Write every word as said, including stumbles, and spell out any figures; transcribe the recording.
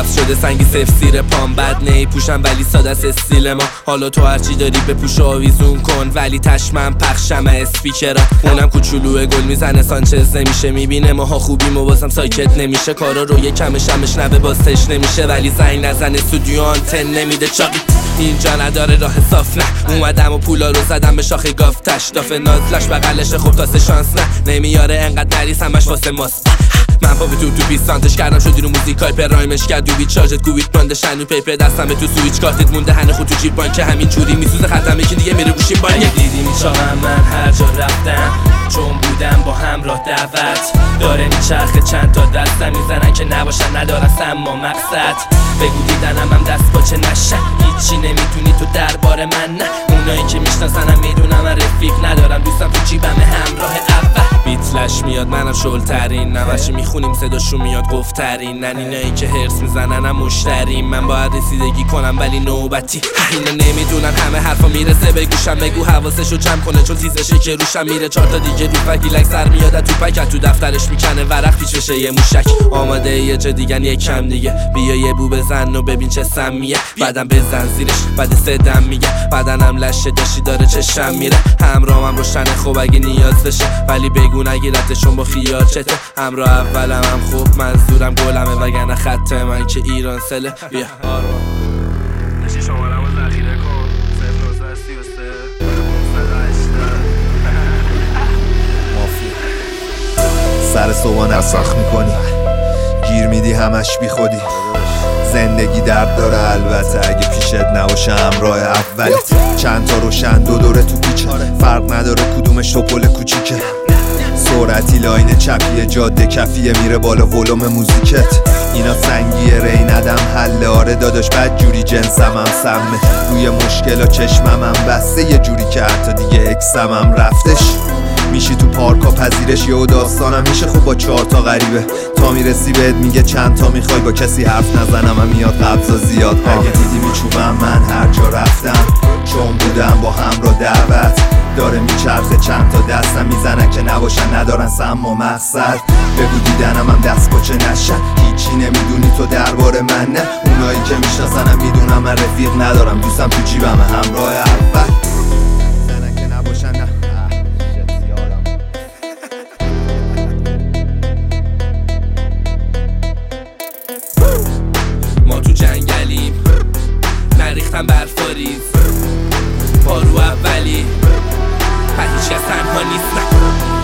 سبز شده سنگی سفسیر پام، بد نی پوشم ولی ساده است استیل ما. حالا تو هرچی داری بپوش و آویزون کن، ولی تشمن پخشم اسپیکرا. اونم کوچولوه گل میزنه سانچز نمیشه، میبینه ماها خوبیم و بازم ساکت نمیشه. کارا رو یه کم شمش نبه بازتش نمیشه، ولی زنگ نزن استودیو آنتن نمیده. چاقی اینجا نداره راه صاف نه، اومدم و پولا رو زدم به شاخه گافتش. داف نازلش بغلش خوب تاسه شانس نه، نمیاره انقدر نریس همش واسه ماست. من پا به تو تو بیستانتش کردم شدی رو موزیکای پرایمش کرد دوبی چارجت کوبیت باندش هنو پیپر دستم تو سویچ کارتت مونده هنه خود تو جیب بانک همین جوری میسوزه خطم یکی دیگه میره گوشیم بانک. دیدی میچارم من هر جا رفتم چون بودم با همراه دعوت، داره میچرخه چند تا دستم میزنن که نباشن ندارن سما مقصد. بگو دیدنم هم دست باچه نشن، هیچی نمیدونی تو درباره من نه. اونایی که میشناسنم میدونم من رفیق ندارم، دوستم تو جیبم همراه اول. بیتلش میاد منم شلترین، نوشی میخونیم صداشون میاد گفترین. نن اینایی که هرس میزنن هم مشتریم، من باید رسیدگی کنم ولی نوبتی. اینا نمیدونن همه حرفا میرسه به گوشم، بگو حواسشو جمع کنه چون تیزشه که روشم میره. چهار تا دیگه رو فکیلک سر میاد تو پکت، تو دفترش میکنه ورق پیچ بشه یه موشک. آماده یه جا دیگن یک کم دیگه، بیا یه بو بزن و ببین چه سمیه. بعدم بزن زیرش بعد سدم میگه، بدنم لشه داشتی داره چشم میره. همراهم روشنه خوب اگه نیاز بشه، ولی بگو نگیرتشون با خیال چته. همراه اولم هم خوب منظورم گلمه، وگرنه خط من که ایران سله. بیا نشی شمارم رو ذخیره کن صفر نوزده سی و سه سر صبح نسخ میکنی، گیر میدی همش بی خودی. زندگی درد داره البته اگه پیشت نباشه همراه اولت. چند تا روشن دو دوره تو پیچه، فرق نداره کدومش تو پل کوچیکه. سرعتی لاین چپیه جاده کفیه میره بالا ولوم موزیکت. اینا سنگیه ری ندم حله، آره داداش بد جوری جنسم هم سمه. روی مشکلا چشمم هم بسته یه جوری که حتی دیگه اکسم هم رفتش. میشی تو پارکا پذیرش یه داستانم میشه خوب با چهار تا غریبه. تا میرسی بهت میگه چند تا میخوای، با کسی حرف نزنم هم میاد قبضا زیاد. اگه دیدی میچوبم من هر جا رفتم چون بودم با همراه دعوت، داره میچرخه چند تا دستم میزنن که نباشن ندارن سما مقصد. بگو دیدنم هم دست باچه نشن، هیچی نمیدونی تو درباره من نه. اونایی که میشناسنم میدونم من رفیق ندارم، دوستم تو جیبم همراه اول. زنن که نباشن نه. ما تو جنگلیم نریختم برفاریز، پارو اولی و هیچ کس تنها نیست نه.